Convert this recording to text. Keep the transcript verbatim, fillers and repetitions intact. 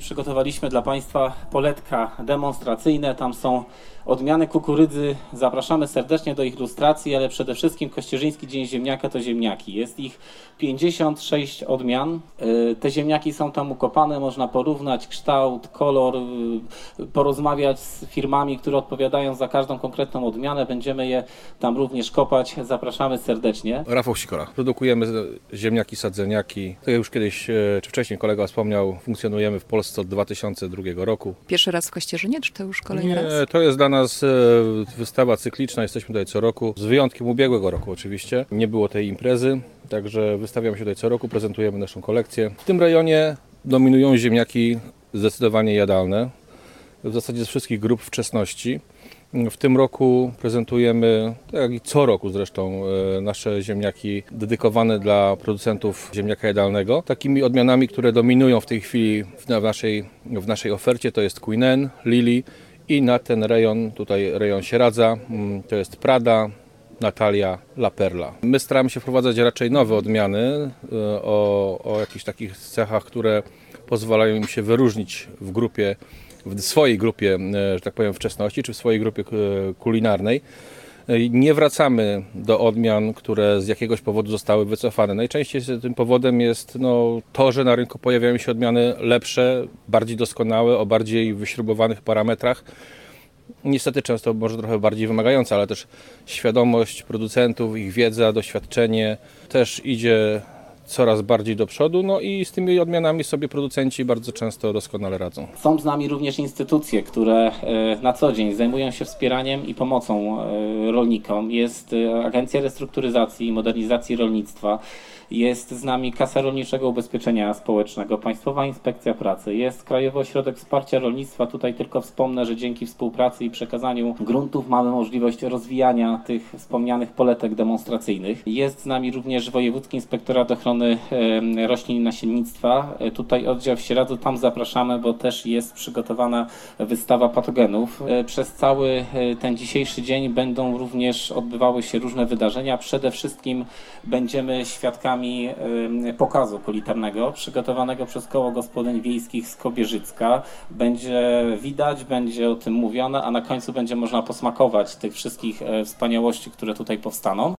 przygotowaliśmy dla Państwa poletka demonstracyjne. Tam są odmiany kukurydzy. Zapraszamy serdecznie do ich lustracji, ale przede wszystkim Kościerzyński Dzień Ziemniaka to ziemniaki. Jest ich pięćdziesiąt sześć odmian. Te ziemniaki są tam ukopane, można porównać kształt, kolor, porozmawiać z firmami, które odpowiadają za każdą konkretną odmianę. Będziemy je tam również kopać. Zapraszamy serdecznie. Rafał Sikora. Produkujemy ziemniaki, sadzeniaki. Tak jak już kiedyś, czy wcześniej kolega wspomniał, funkcjonujemy w Polsce od dwa tysiące drugiego roku. Pierwszy raz w Kościerzynie, czy to już kolejny Nie, raz? to jest dla nas wystawa cykliczna, jesteśmy tutaj co roku, z wyjątkiem ubiegłego roku oczywiście. Nie było tej imprezy, także wystawiamy się tutaj co roku, prezentujemy naszą kolekcję. W tym rejonie dominują ziemniaki zdecydowanie jadalne, w zasadzie z wszystkich grup wczesności. W tym roku prezentujemy, tak jak i co roku zresztą, nasze ziemniaki dedykowane dla producentów ziemniaka jadalnego. Takimi odmianami, które dominują w tej chwili w naszej, w naszej ofercie, to jest Queen Anne, Lily i na ten rejon, tutaj rejon Sieradza, to jest Prada, Natalia, La Perla. My staramy się wprowadzać raczej nowe odmiany o, o jakichś takich cechach, które pozwalają im się wyróżnić w grupie, w swojej grupie, że tak powiem, wczesności, czy w swojej grupie kulinarnej. Nie wracamy do odmian, które z jakiegoś powodu zostały wycofane. Najczęściej tym powodem jest no, to, że na rynku pojawiają się odmiany lepsze, bardziej doskonałe, o bardziej wyśrubowanych parametrach. Niestety często może trochę bardziej wymagające, ale też świadomość producentów, ich wiedza, doświadczenie też idzie coraz bardziej do przodu, no i z tymi odmianami sobie producenci bardzo często doskonale radzą. Są z nami również instytucje, które na co dzień zajmują się wspieraniem i pomocą rolnikom. Jest Agencja Restrukturyzacji i Modernizacji Rolnictwa, jest z nami Kasa Rolniczego Ubezpieczenia Społecznego, Państwowa Inspekcja Pracy, jest Krajowy Ośrodek Wsparcia Rolnictwa. Tutaj tylko wspomnę, że dzięki współpracy i przekazaniu gruntów mamy możliwość rozwijania tych wspomnianych poletek demonstracyjnych. Jest z nami również Wojewódzki Inspektorat Ochrony Roślin i Nasiennictwa. Tutaj oddział w Sieradzu, tam zapraszamy, bo też jest przygotowana wystawa patogenów. Przez cały ten dzisiejszy dzień będą również odbywały się różne wydarzenia. Przede wszystkim będziemy świadkami pokazu kulinarnego przygotowanego przez Koło Gospodyń Wiejskich z Kobierzycka. Będzie widać, będzie o tym mówione, a na końcu będzie można posmakować tych wszystkich wspaniałości, które tutaj powstaną.